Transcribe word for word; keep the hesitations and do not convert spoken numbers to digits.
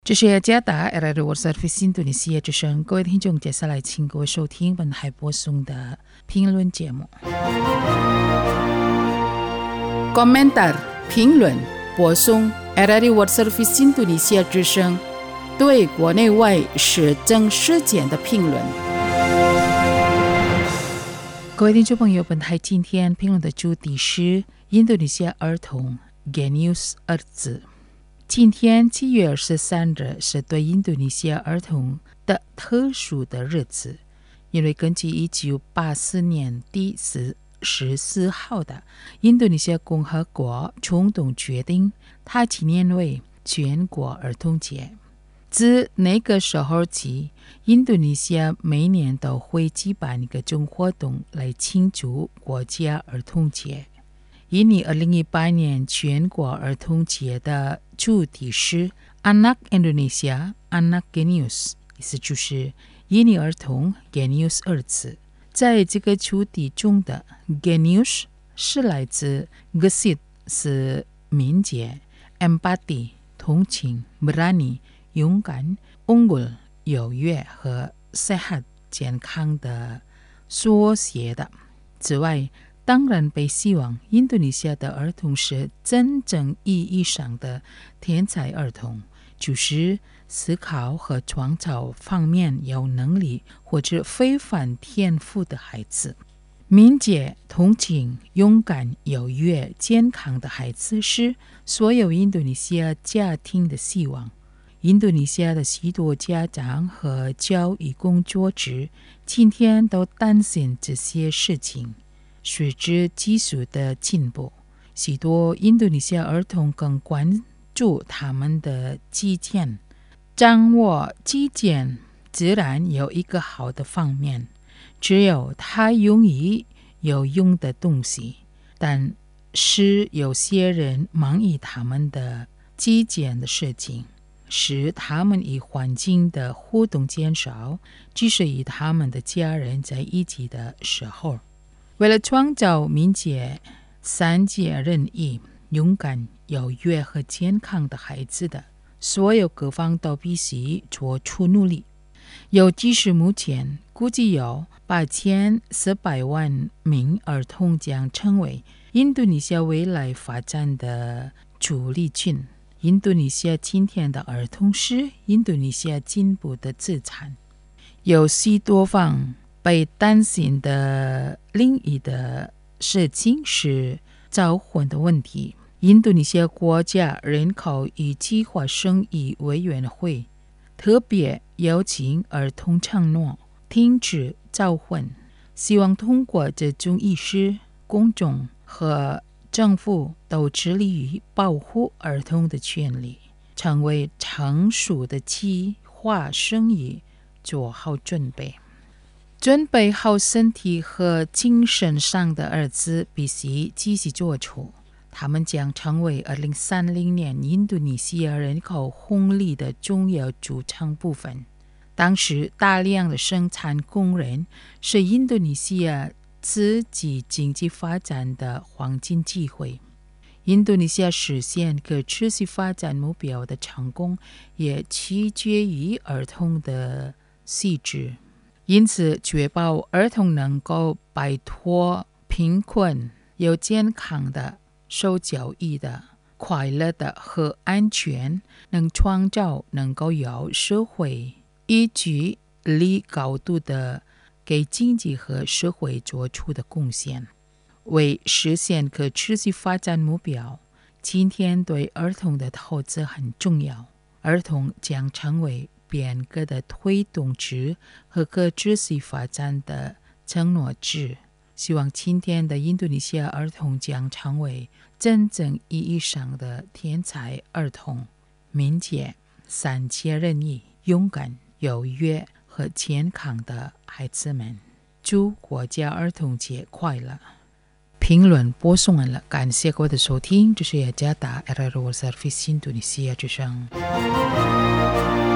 这是加达 R R O Service 印度尼西亚之声，各位听众，接下来请各位收听本台播送的评论节目。Komentar 评论播送 R R O Service 印度尼西亚之声对国内外时政事件的评论。各位听众朋友，本台今天评论的主题是印度尼西亚儿童 Genius 儿子。今天七月二十三日是对印度尼西亚儿童的特殊的日子，因为根据一九八四年第十四号的印度尼西亚共和国总统决定，它纪念为全国儿童节。自那个时候起，印度尼西亚每年都会举办各种活动来庆祝国家儿童节。印尼二零一八年全国儿童节的主题是 Anak Indonesia Anak Genius， 意思就是印尼儿童 Genius 儿子。在这个主题中的 Genius 是来自 Gesit 是敏捷 Empathy 同情 Berani 勇敢 Unggul 优越和 Sehat 健康的缩写的。此外，当然被希望印度尼西亚的儿童是真正意义上的天才儿童，就是思考和创造方面有能力或者非凡天赋的孩子。敏捷、同情、勇敢、优越、健康的孩子是所有印度尼西亚家庭的希望。印度尼西亚的许多家长和教育工作者今天都担心这些事情。随着技术的进步，许多印度尼西亚儿童更关注他们的基建。掌握基建自然有一个好的方面，只有它容易有用的东西，但是有些人忙于他们的基建的事情，使他们与环境的互动减少，即使与他们的家人在一起的时候。为了创造敏捷、善解人意、勇敢、优越和健康的孩子的所有各方都必须做出努力。尤其是目前估计有八千四百万名儿童将成为印度尼西亚未来发展的主力军。印度尼西亚今天的儿童是印度尼西亚进步的资产。有许多方被担心的另一的事情是早婚的问题。印度尼西亚国家人口与计划生育委员会特别邀请儿童承诺停止早婚，希望通过这种仪式，公众和政府都致力于保护儿童的权利，成为成熟的计划生育做好准备。准备好身体和精神上的儿子必须继续做出，他们将成为二零三零年印度尼西亚人口红利的重要组成部分。当时大量的生产工人是印度尼西亚自己经济发展的黄金机会。印度尼西亚实现可持续发展目标的成功也取决于儿童的素质。因此，确保儿童能够摆脱贫困、有健康的、受教育的、快乐的和安全，能创造能够有社会依据力高度的给经济和社会做出的贡献。为实现可持续发展目标，今天对儿童的投资很重要。儿童将成为变革的推动者和可持续发展的承诺者。希望今天的印度尼西亚儿童将成为真正意义上的天才儿童，敏捷、善解人意、勇敢、优越和健康的孩子们。祝国家儿童节快乐！评论播送完了，感谢各位的收听，这是雅加达 R R O Service 印度尼西亚之声。